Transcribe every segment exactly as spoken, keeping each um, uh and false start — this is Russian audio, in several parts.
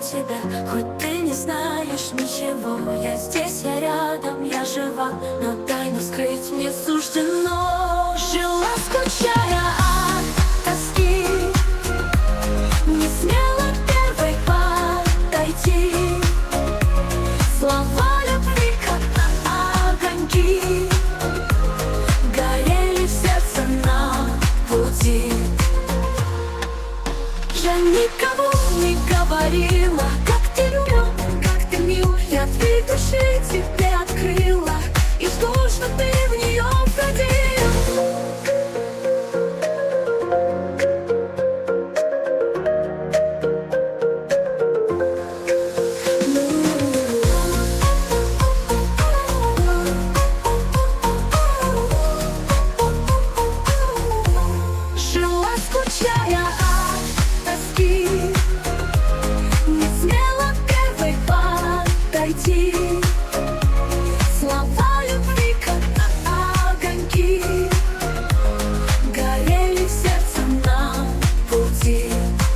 тебя, хоть ты не знаешь ничего. Я здесь, я рядом, я жива, но тайну скрыть не суждено. Жила, скучая от тоски, не смела первой подойти. Слова любви, как огоньки, горели в сердце на пути. Я никому не говорила, как ты люблю, как ты мил. Я дверь души тебе открыла и жду, что ты в нее входил. Жила, скучая от тоски, не смела первой подойти. Слова любви, как огоньки, горели в сердце на пути.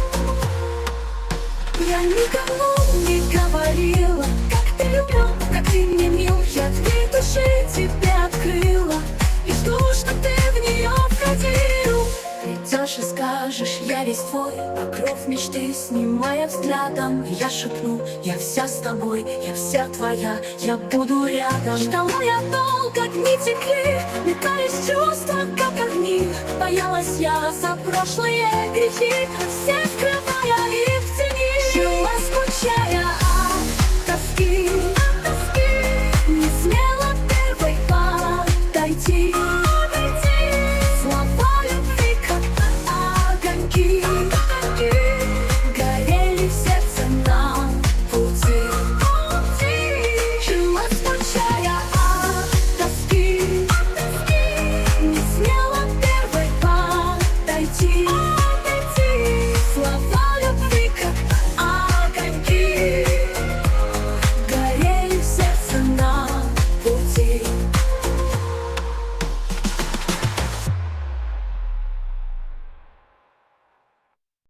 Я никому не говорила, как ты люблю, как ты мне мил. Я дверь души тебе открыла и жду, что ты в нее входил. Придешь и скажешь, я весь твой, покров мечты снимая взглядом. Я шепну, я вся с тобой, я вся твоя, я буду рядом. Ждала я долго, дни текли, метались чувства, как огни. Боялась я за прошлые грехи, все скрывая их в тени. Жила, скучая от тоски,